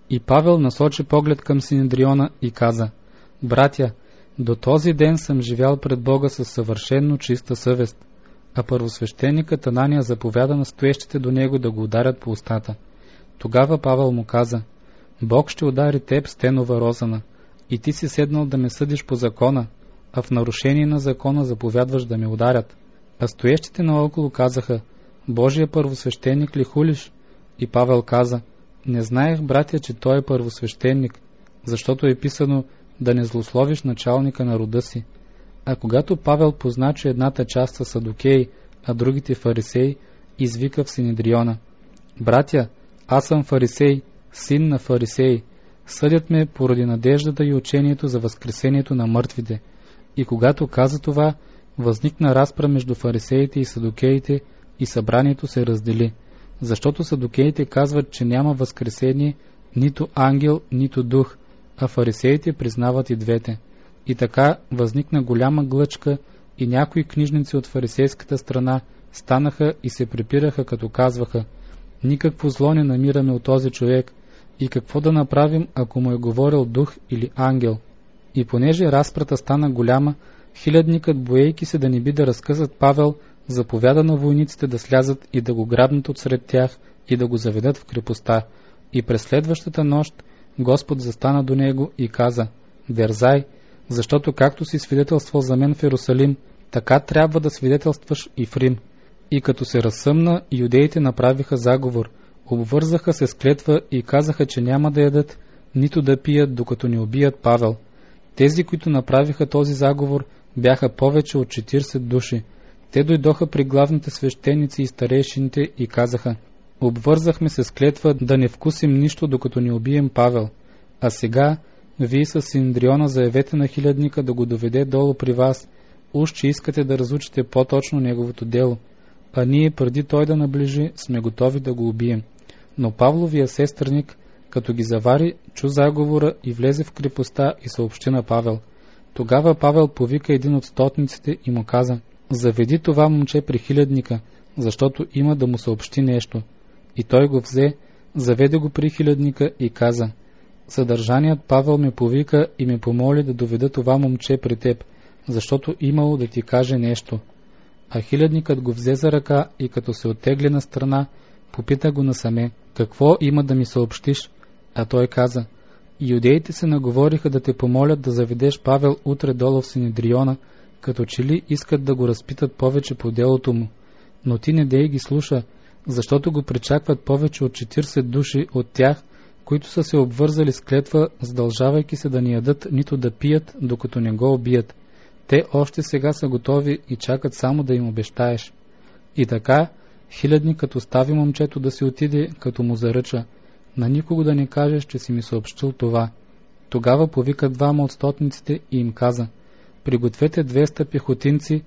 И Павел насочи поглед към Синедриона и каза: братя, до този ден съм живял пред Бога със съвършенно чиста съвест. А първосвещеникът Анания заповяда на стоещите до него да го ударят по устата. Тогава Павел му каза: Бог ще удари теб с тенова розана, и ти си седнал да ме съдиш по закона, а в нарушение на закона заповядваш да ме ударят. А стоещите наоколо казаха: Божия първосвещеник ли хулиш? И Павел каза: не знаех, братя, че той е първосвещеник, защото е писано да не злословиш началника на рода си. А когато Павел позна, че едната част са садукеи, а другите фарисеи, извика в Синедриона: братя, аз съм фарисей, син на фарисеи. Съдят ме поради надеждата и учението за възкресението на мъртвите. И когато каза това, възникна разпра между фарисеите и садукеите, и събранието се раздели, защото садукеите казват, че няма възкресение, нито ангел, нито дух, а фарисеите признават и двете. И така възникна голяма глъчка, и някои книжници от фарисейската страна станаха и се препираха, като казваха: никакво зло не намираме от този човек, и какво да направим, ако му е говорил дух или ангел? И понеже разпрата стана голяма, хилядникът, боейки се да не би да разкъсат Павел, заповяда на войниците да слязат и да го грабнат отсред тях и да го заведат в крепостта. И през следващата нощ Господ застана до него и каза: дерзай, защото както си свидетелствал за мен в Иерусалим, така трябва да свидетелстваш и в Рим. И като се разсъмна, юдеите направиха заговор, обвързаха се с клетва и казаха, че няма да ядат, нито да пият, докато не убият Павел. Тези, които направиха този заговор, бяха повече от 40 души. Те дойдоха при главните свещеници и старейшините и казаха: обвързахме се с клетва да не вкусим нищо, докато не убием Павел. А сега вие с Синедриона заявете на хилядника да го доведе долу при вас, уж че искате да разучите по-точно неговото дело. А ние, преди той да наближи, сме готови да го убием. Но Павловия сестрник, като ги завари, чу заговора и влезе в крепостта и съобщи на Павел. Тогава Павел повика един от стотниците и му каза: заведи това момче при хилядника, защото има да му съобщи нещо. И той го взе, заведе го при хилядника и каза: съдържаният Павел ме повика и ме помоли да доведа това момче при теб, защото имало да ти каже нещо. А хилядникът го взе за ръка и като се оттегли на страна, попита го насаме: какво има да ми съобщиш? А той каза: юдеите се наговориха да те помолят да заведеш Павел утре долу в Синедриона, като че ли искат да го разпитат повече по делото му. Но ти не дей ги слуша, защото го причакват повече от 40 души от тях, които са се обвързали с клетва, задължавайки се да не ядат, нито да пият, докато не го убият. Те още сега са готови и чакат само да им обещаеш. И така, хилядникът остави момчето да си отиде, като му заръча: на никого да не кажеш, че си ми съобщил това. Тогава повика двама от стотниците и им каза: пригответе 200 пехотинци,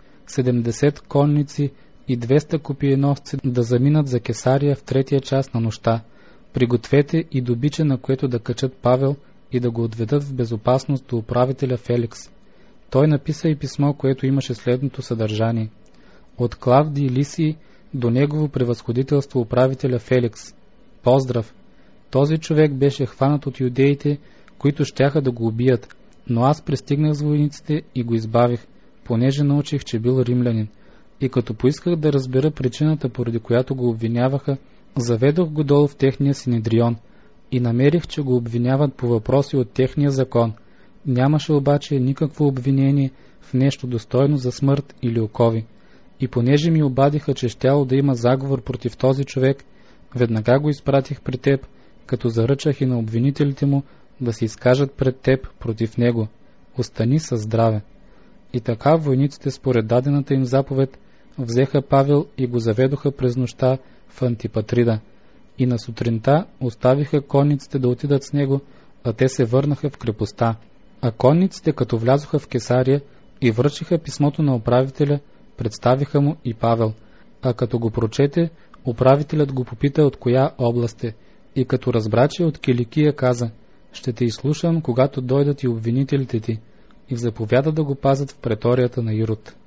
70 конници и 200 копиеносци да заминат за Кесария в 3-я час на нощта. Пригответе и добиче, на което да качат Павел и да го отведат в безопасност до управителя Феликс. Той написа и писмо, което имаше следното съдържание: от Клавдий Лисий до негово превъзходителство управителя Феликс. Поздрав! Този човек беше хванат от юдеите, които щяха да го убият, но аз пристигнах с войниците и го избавих, понеже научих, че бил римлянин. И като поисках да разбера причината, поради която го обвиняваха, заведох го долу в техния Синедрион и намерих, че го обвиняват по въпроси от техния закон. Нямаше обаче никакво обвинение в нещо достойно за смърт или окови. И понеже ми обадиха, че щяло да има заговор против този човек, веднага го изпратих при теб, като заръчах и на обвинителите му да се изкажат пред теб против него. Остани със здраве. И така войниците, според дадената им заповед, взеха Павел и го заведоха през нощта в Антипатрида. И на сутринта оставиха конниците да отидат с него, а те се върнаха в крепостта. А конниците, като влязоха в Кесария и връчиха писмото на управителя, представиха му и Павел. А като го прочете, управителят го попита от коя област е, и като разбра, че от Киликия, каза: ще те изслушам, когато дойдат и обвинителите ти, и заповяда да го пазят в преторията на Ирод.